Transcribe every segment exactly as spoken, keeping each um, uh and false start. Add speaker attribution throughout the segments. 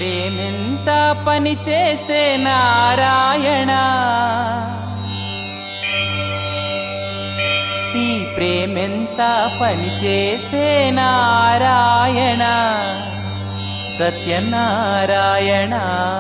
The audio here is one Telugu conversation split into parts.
Speaker 1: ప్రేమెంత పని చేసే నారాయణ, ఈ ప్రేమెంత పని చేసే నారాయణ, సత్యనారాయణ.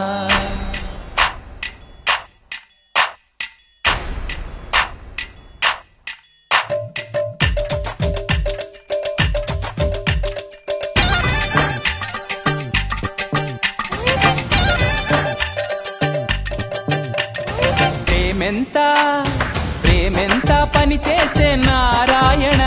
Speaker 1: ప్రేమెంత ప్రేమెంత పని చేసే నారాయణ,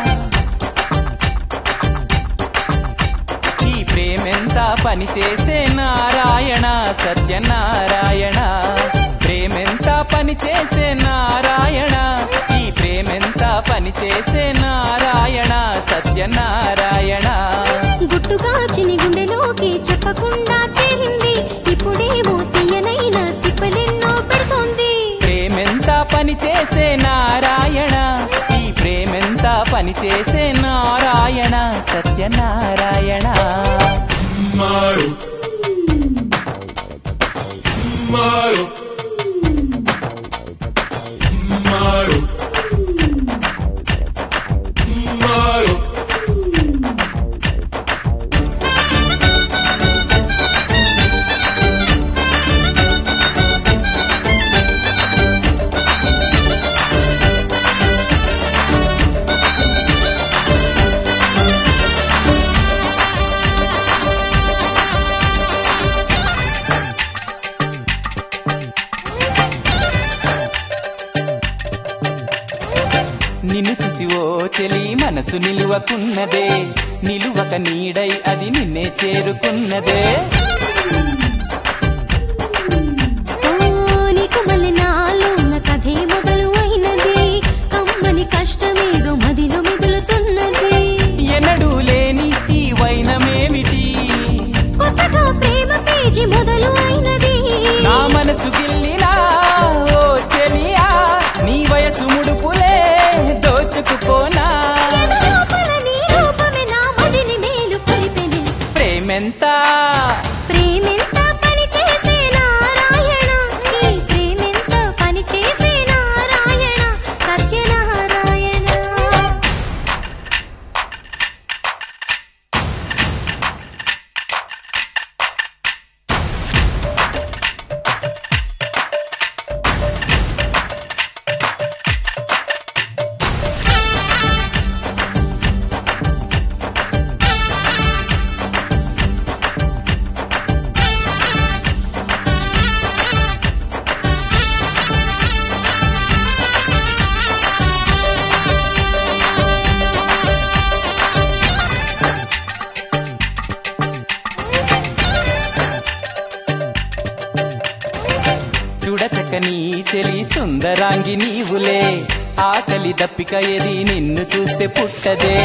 Speaker 1: ఈ ప్రేమెంత పని చేసే నారాయణ, సత్యనారాయణ. ప్రేమెంత పని చేసే నారాయణ, ఈ ప్రేమెంత పని చేసే నారాయణ, సత్యనారాయణ.
Speaker 2: గుట్టుగా చిని గుండెలోకి చెప్పకుండా చేరింది, ఇప్పుడేమో తీయనైన తిప్పలెన్నో పెడుతోంది.
Speaker 1: ప్రేమెంత పని చేసే నారాయణ, ఈ ప్రేమెంత పని చేసే Narayana, Satyanarayana.
Speaker 3: Maru Maru Maru Maru
Speaker 1: నిన్ను చూసి ఓ చెలి మనసు నిలువకున్నదే, నిలువక నీడై అది నిన్నే చేరుకున్నదే.
Speaker 2: ఓ నీకు మళ్ళీ నాలో ఉన్న కథే మొదలు అయినది, కమ్మని కష్టమేదో మదిలో మెదులుతున్నది.
Speaker 1: ఎన్నడూ లేని ఈ వైనమేమిటి,
Speaker 2: కొత్తగా ప్రేమ పేజీ మొదలు అయినది.
Speaker 1: నా మనసు గిల్లినా ఓ చెలియా, నీ వయసు ముడుపులే దోచుకుపోనా.
Speaker 2: లోపల నీ రూపమే నా మదిని మేలు కొలిపెను.
Speaker 1: ప్రేమెంత
Speaker 2: ప్రేమెంత పని చేసే నారాయణ, ఈ ప్రేమెంత పని చేసే నారాయణ, సత్యనారాయణ.
Speaker 1: చూడచక్కని చెలి సుందరాంగి నీవులే, ఆకలి దప్పిక ఏది నిన్ను చూస్తే పుట్టదే.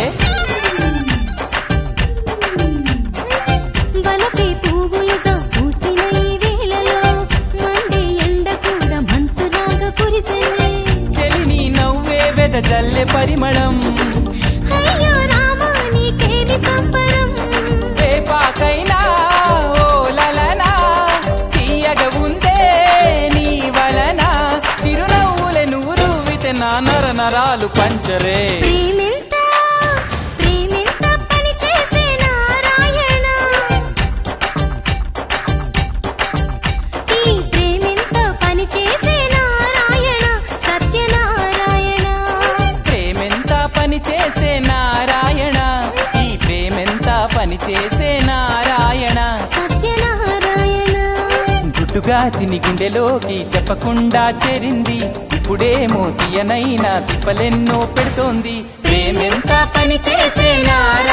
Speaker 2: వలపే పువ్వులుగా పూసిన ఈ వేళలో, మండే ఎండ కూడా మంచులాగా కురిసెనే.
Speaker 1: చెలి నీ నవ్వే వెద జల్లె పరిమళం,
Speaker 2: అయ్యో రామా నీకేమి సంబరం.
Speaker 1: ఏ పాకైనా ఓ లలనా, తీయగ ఉందే నీ వలన, చిరునవ్వులే నూరువితే నా నర నరాలు పంచరే.
Speaker 2: ప్రేమెంత ప్రేమెంత పని చేసే నారాయణ, ఈ ప్రేమెంత పని చేసే నారాయణ, సత్యనారాయణ.
Speaker 1: ప్రేమెంత పని చేసే నారాయణ, ఈ ప్రేమెంత పని చేసే నారాయణ,
Speaker 2: సత్యనారాయణ.
Speaker 1: గుట్టుగా చిని గుండెలోకి చెప్పకుండా చేరింది, ఇప్పుడేమో తీయనైనా తిప్పలెన్నో పెడుతోంది. ప్రేమెంత పని చేసే నారాయణ.